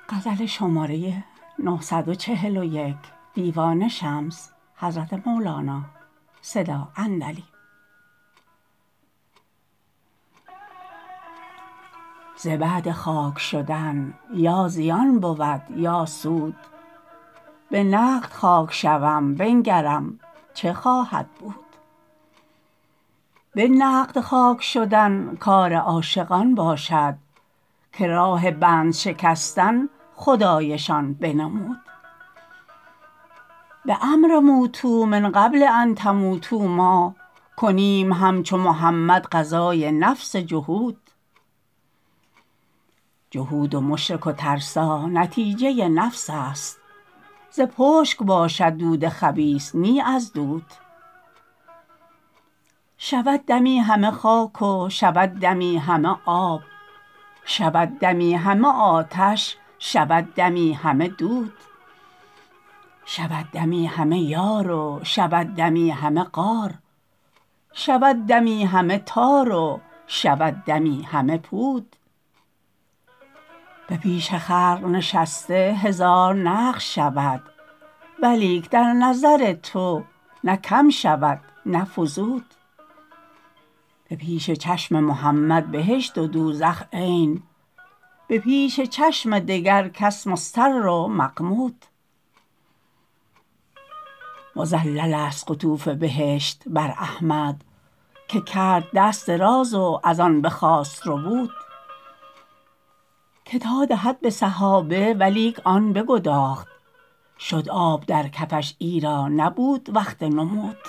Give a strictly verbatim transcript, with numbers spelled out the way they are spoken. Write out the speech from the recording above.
غزل شماره نهصد و چهل و یک دیوان شمس حضرت مولانا صدا اندلی. ز بعد خاک شدن یا زیان بود یا سود، به نقد خاک شوم بنگرم چه خواهد بود. به نقد خاک شدن کار عاشقان باشد، که راه بند شکستن خدایشان بنمود. بامر موتوا من قبل ان تموتوا ما کنیم همچو محمد غزای نفس جهود. جهود و مشرک و ترسا نتیجه نفس است، ز پشک باشد دود خبیث نی از دود. شود دمی همه خاک و شود دمی همه آب، شود دمی همه آتش شود دمی همه دود. شود دمی همه یار و شود دمی همه غار، شود دمی همه تار و شود دمی همه پود. به پیش خلق نشسته هزار نقش شود، ولیک در نظر تو نه کم شود نه فزود. به پیش چشم محمد بهشت و دوزخ عین، به پیش چشم دگر کس مستر و مغمود. مظلل است قطوف بهشت بر احمد، که کرد دست دراز و از آن بخواست ربود. که تا دهد به سحابه ولیک آن بگداخت، شد آب در کفش ایرا نبود وقت نمود.